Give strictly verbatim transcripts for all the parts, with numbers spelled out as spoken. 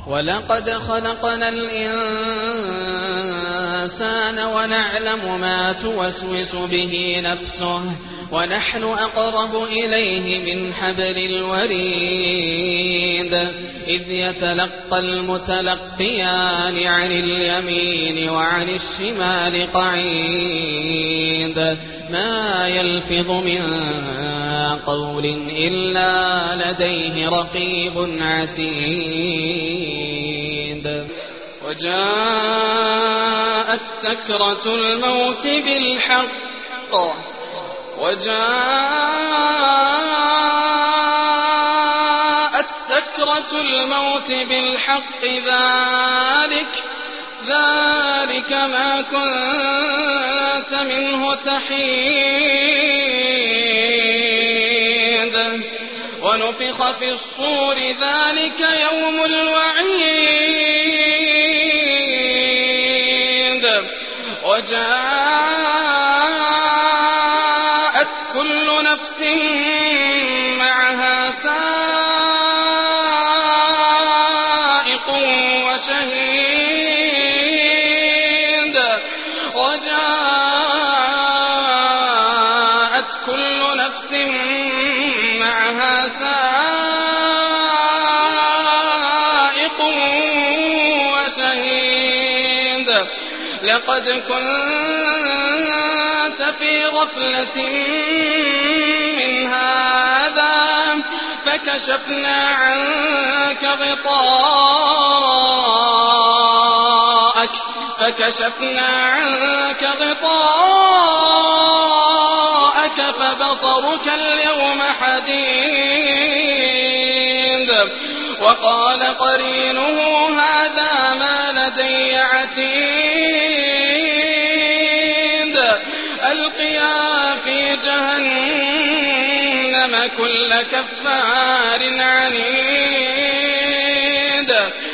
ولقد خلقنا الإنسان ونعلم ما توسوس به نفسه ونحن أقرب إليه من حبل الوريد إذ يتلقى المتلقيان عن اليمين وعن الشمال قعيد ما يلفظ من قول إلا لديه رقيب عتيد وجاءت سكرة الموت بالحق وجاءت سكرة الموت بالحق ذلك ذلك ما كنت منه تحيد ونفخ في الصور ذلك يوم الوعيد وجاءت كل نفس معها سائق وشهيد وجاءت كل نفس معها سائق وشهيد لقد كنت في غفلة من هذا فكشفنا عنك غطاءك فكشفنا عنك غطاءك فبصرك اليوم حديد وقال قرينه هذا ما لدي عتيد ألقيا في جهنم كل كفار عنيد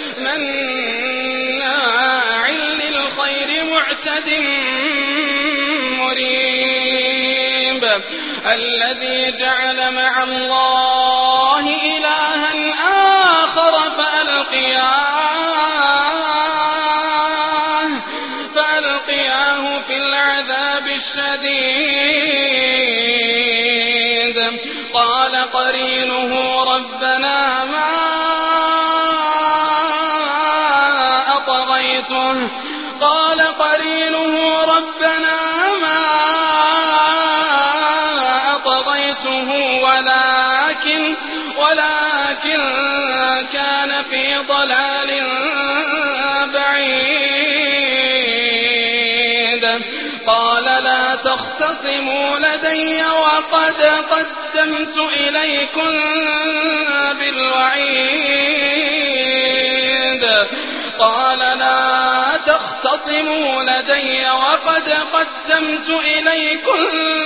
مناع للخير معتد مريب الذي جعل مع الله إلها آخر فألقياه فألقياه في العذاب الشديد قال قرينه ربنا ما أطغيته قال قرينه ربنا ما أطغيته ولكن ولكن كان في ضلال بعيد قال لا تختصموا لدي وقد قدمت إليكم بالوعيد قال لا تختصموا لدي وقد قدمت إليكم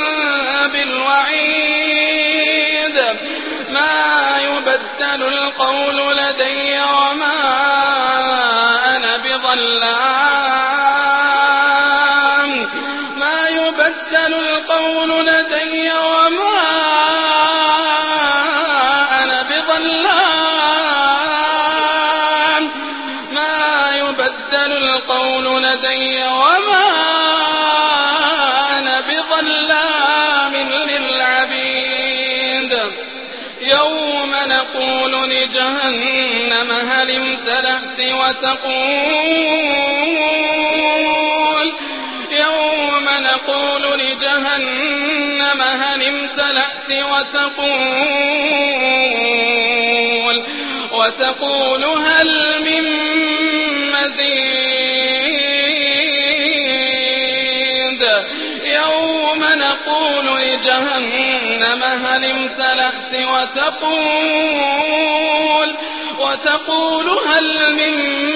بالوعيد ما يبدل القول لدي وما أنا بظلام ما يبدل القول لدي وما أنا بظلام ما يبدل القول لدي وما أنا بظلام للعبيد يوم نقول لجهنم هل امتلأت وتقول يوم نقول لجهنم هل امتلأت وتقول وتقول هل من مزيد يوم نقول لجهنم هل امتلأت وتقول وتقول هل من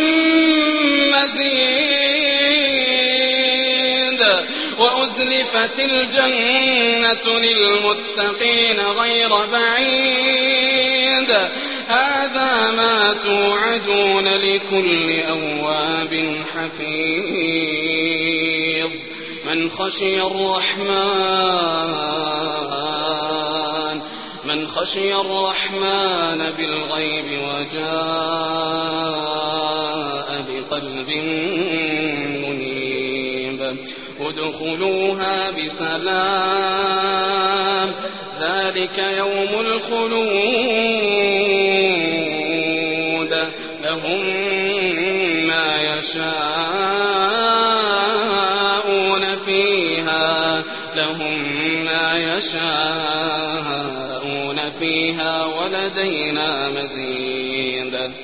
مزيد وأزلفت الجنة للمتقين غير بعيد هذا ما توعدون لكل أواب حفيظ من خشي الرحمن من خشي الرحمن بالغيب وجاء قلب منيب ادخلوها بسلام ذلك يوم الخلود لهم ما يشاءون فيها لهم ما يشاءون فيها ولدينا مزيد